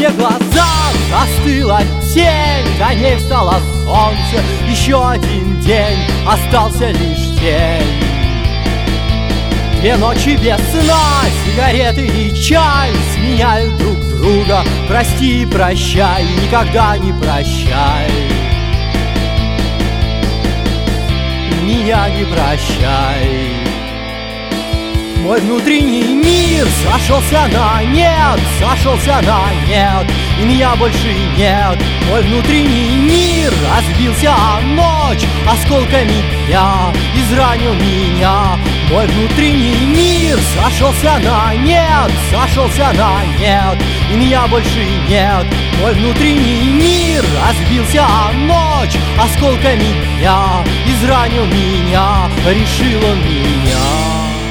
где глазах застыла тень, за ней встало солнце. Еще один день, остался лишь день. 2 ночи без сна, сигареты и чай сменяют друг друга. Прости и прощай, никогда не прощай. Меня не прощай. Мой внутренний мир сошелся на нет, сошелся на нет, и меня больше нет. Мой внутренний мир разбился о ночь, осколками дня изранил меня. Мой внутренний мир сошелся на нет, сошелся на нет, и меня больше нет. Мой внутренний мир разбился о ночь, осколками дня изранил меня, решил он меня.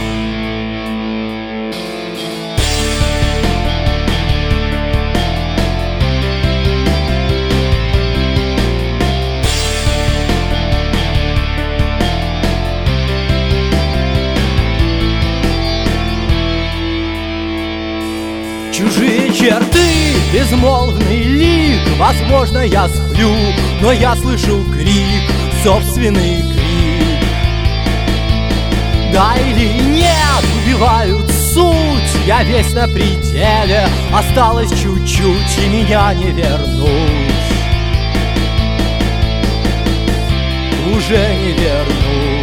Чужие черты, безмолвный лик. Возможно, я сплю, но я слышу крик, собственный крик. Да или нет, убивают суть. Я весь на пределе, осталось чуть-чуть, и меня не вернуть. Уже не вернуть.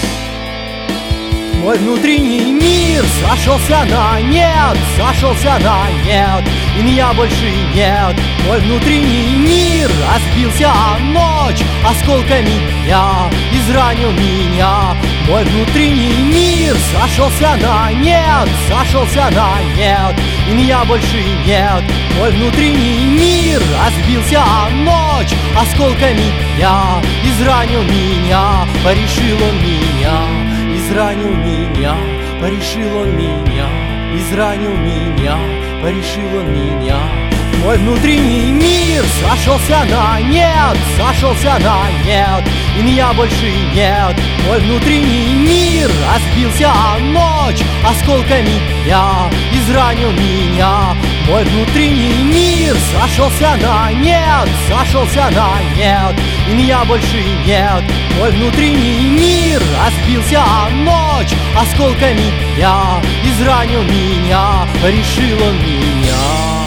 Мой внутренний мир сошелся на нет, сошелся на нет, и меня больше нет. Мой внутренний мир разбился о ночь, осколками дня изранил меня. Мой внутренний мир сошелся на нет, сошелся на нет, и меня больше нет. Мой внутренний мир разбился о ночь, осколками дня изранил меня, порешил он меня. Изранил меня, порешил он меня, изранил меня, порешил он меня. Мой внутренний мир сошелся на нет, сошелся на нет, и меня больше нет. Мой внутренний мир разбился о ночь, осколками дня изранил меня. Мой внутренний мир сошелся на нет, сошелся на нет, и меня больше нет. Мой внутренний мир разбился о ночь, осколками дня изранил меня, решил он меня.